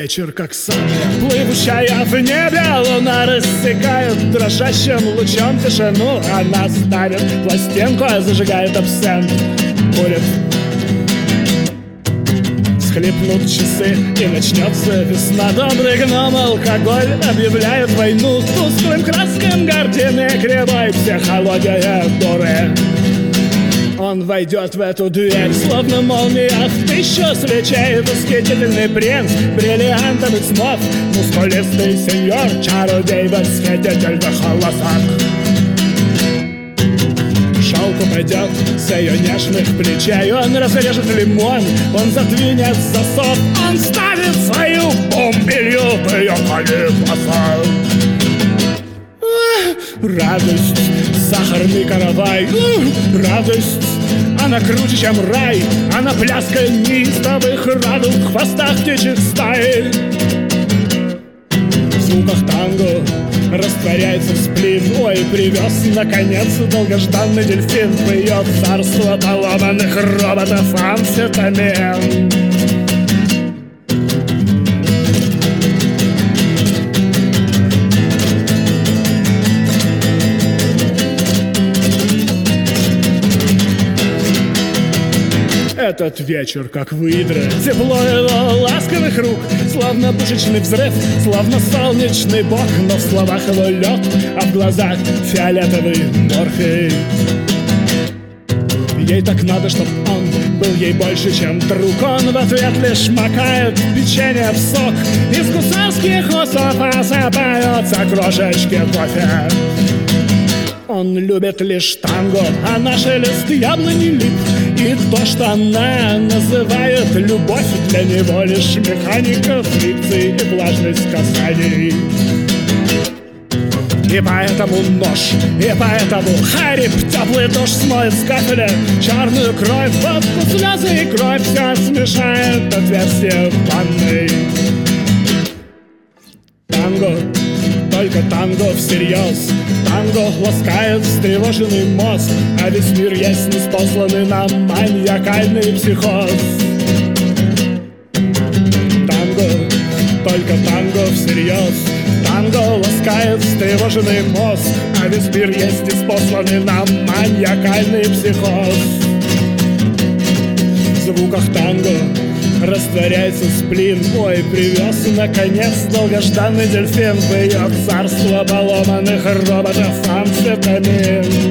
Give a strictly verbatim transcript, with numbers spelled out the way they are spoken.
вечер, как сахар, плывущая в небе луна рассекает дрожащим лучом тишину. Она ставит пластинку, зажигает абсент, курит. Схлипнут часы, и начнется весна. Добрый гном алкоголь объявляет войну тусклым краскам картины кривой психология дуры. Он войдет в эту дверь, словно молния в тысячу свечей. Восхитительный принц бриллиантовых снов, мускулистый сеньор, чародей, восхититель в холосах. Шелк упадет с ее нежных плечей, он разрежет лимон, он задвинет засов, он ставит свою бомбилью в ее колесах. Радость, сахарный каравай, радость, она круче, чем рай, она пляска неистовых радуг в хвостах птичьих стаи. В звуках танго растворяется сплин. Ой, привез, наконец, долгожданный дельфин в ее царство поломанных роботов амфетамин. Этот вечер, как выдра, тепло его ласковых рук, словно пушечный взрыв, словно солнечный бог. Но в словах его лед, а в глазах фиолетовый морфий. Ей так надо, чтоб он был ей больше, чем друг. Он в ответ лишь макает печенье в сок, из гусарских усов осыпаются крошечки кофе. Он любит лишь танго, а на шелест яблони лип. И то, что она называет любовь, для него лишь механика фрикций и влажность касаний. И поэтому нож, и поэтому харип, теплый душ смоет с кафеля черную кровь, водку, слезы и кровь, все смешает отверстие в ванной. Танго, только танго всерьез. Танго ласкает встревоженный мозг, а весь мир есть неспосланный нам маниакальный психоз. Танго, только танго всерьез. Танго ласкает встревоженный мозг, а весь мир есть неспосланный нам маниакальный психоз. В звуках танго растворяется сплин. Ой, привез, наконец, долгожданный дельфин в ее царство поломанных роботов амфетамин.